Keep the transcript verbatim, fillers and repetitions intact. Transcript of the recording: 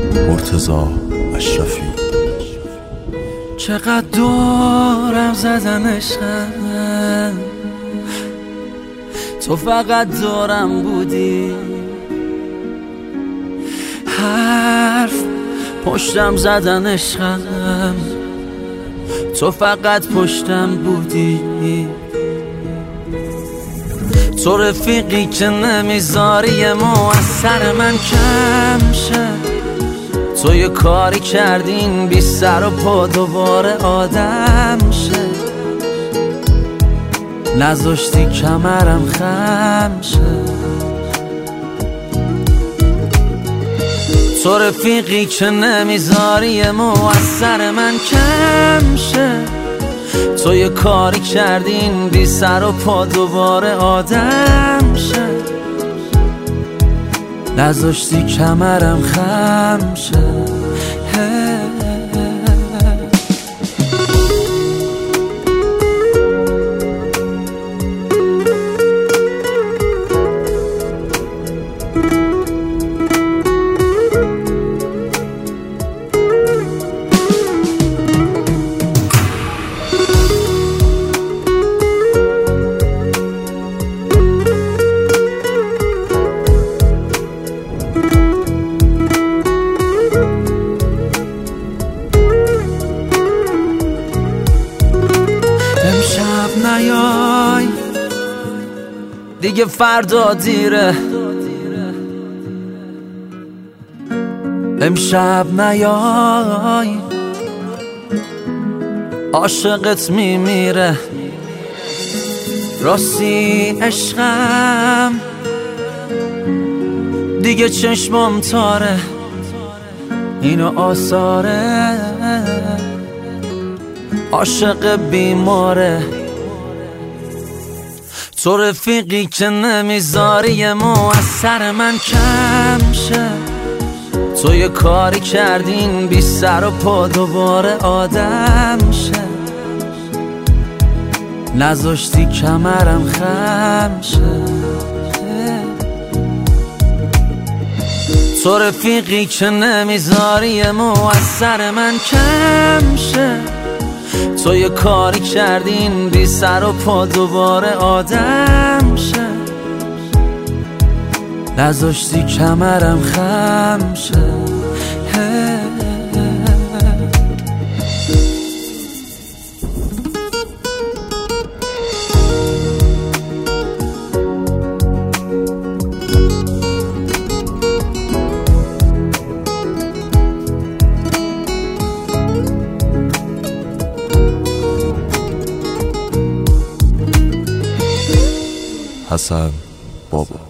مرتضی اشرفی. چقدر دورم زدن عشقم، تو فقط دورم بودی. حرف پشتم زدن عشقم، تو فقط پشتم بودی. تو رفیقی که نمیذاری مو از سر من کم شه. تو یه کاری کردین بی سر و پا دوباره آدم شه. نذاشتی کمرم خم شه. تو رفیقی که نمیذاری مو از سر من کم شه. تو یه کاری کردین بی سر و پا دوباره آدم شه. نذاشتی کمرم خم شه. امشب نیای دیگه فردا دیره. امشب نیای عاشقت میمیره. راستی عشقم دیگه چشمم تاره. اینو آثاره عاشق بیماره. تو رفیقی که نمیذاری مو از سر من کم شه. تو یه کاری کردین بی سر و پا دوباره آدم شه. نذاشتی کمرم خم شه. تو رفیقی که نمیذاری مو از سر من کم شه. تو یه کاری کردین بی سر و پا دوباره آدم شه. نذاشتی کمرم خم شه. حسن بابا.